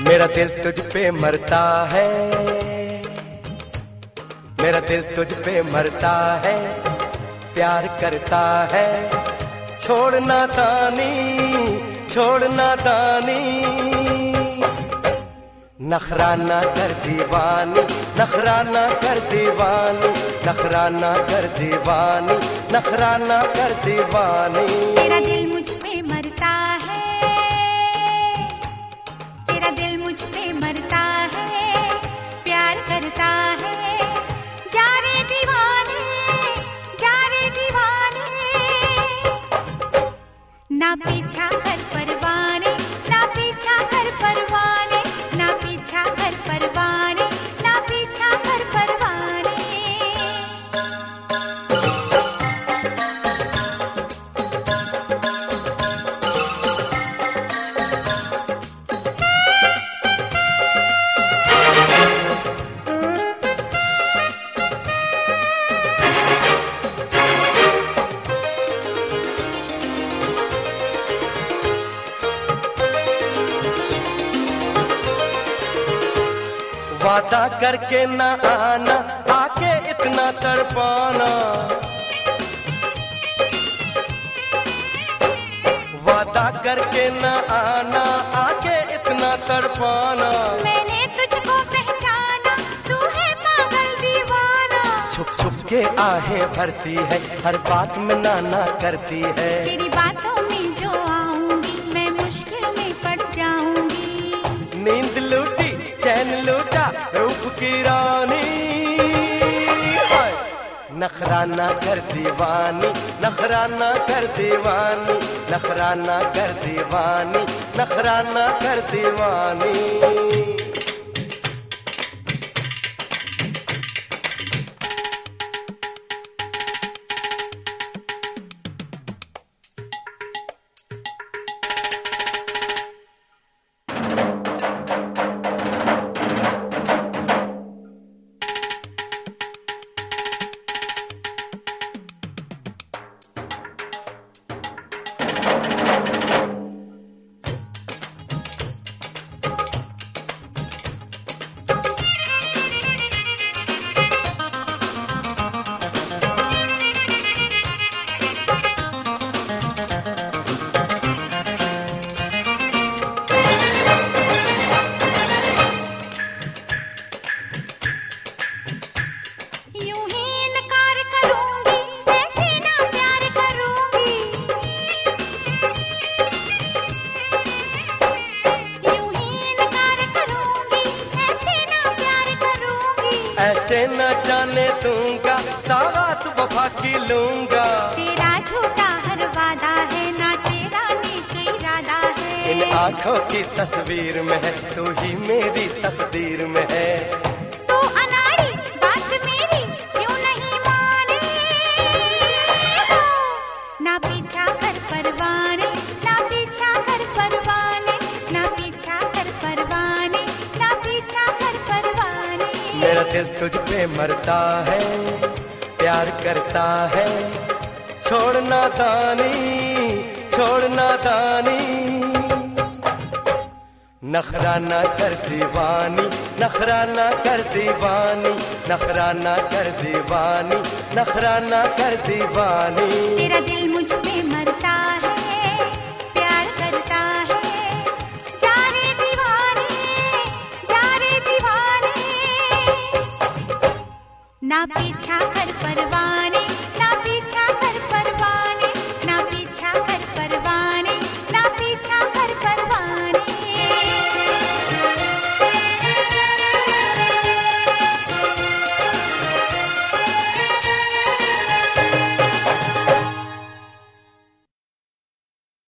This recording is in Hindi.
मेरा दिल तुझ पे मरता है, मेरा दिल तुझ पे मरता है, प्यार करता है। छोड़ना तानी, छोड़ना तानी, नखराना कर दीवानी, नखराना कर दीवानी, नखराना कर दीवानी, नखराना कर दीवानी। तेरा दिल मुझ पे मरता है, तेरा दिल मुझ पे मरता है, प्यार करता है। जा रे दीवाने, जा रे दीवाने, ना पीछा कर परवाने, ना पीछा कर परवाने, ना पीछा कर परवाने, ना पीछा कर परवाने। वादा करके न आना, आके इतना तड़पाना, वादा करके न आना, आके इतना तड़पाना। मैंने तुझको पहचाना, तू है पागल दीवाना। छुप छुप के आहें भरती है, हर बात में नाना करती है। तेरी बातों में जो आऊंगी, मैं मुश्किल में पड़ जाऊंगी। नींद लूटी, चैन लूटा, रूप की रानी, नखराना कर दीवानी, नखराना कर दीवानी, नखराना कर दीवानी, नखराना कर दीवानी। ऐसे न जाने दूंगा, सौगात वफा की लूंगा। तेरा झूठा हर वादा है, ना तेरा नेक इरादा है। इन आँखों की तस्वीर में है, तू ही मेरी तकदीर में है। तू अनाड़ी, बात मेरी क्यों नहीं माने? ना पीछा कर परवाने, ना पीछा कर परवाने, ना पीछा कर परवाने, ना पीछा कर परवाने। मेरा दिल तुझ पे मरता है, प्यार करता है। छोड़ना तानी, छोड़ना तानी, नखराना कर दीवानी, नखराना कर दीवानी, नखराना कर दीवानी, नखराना कर दीवानी। तेरा दिल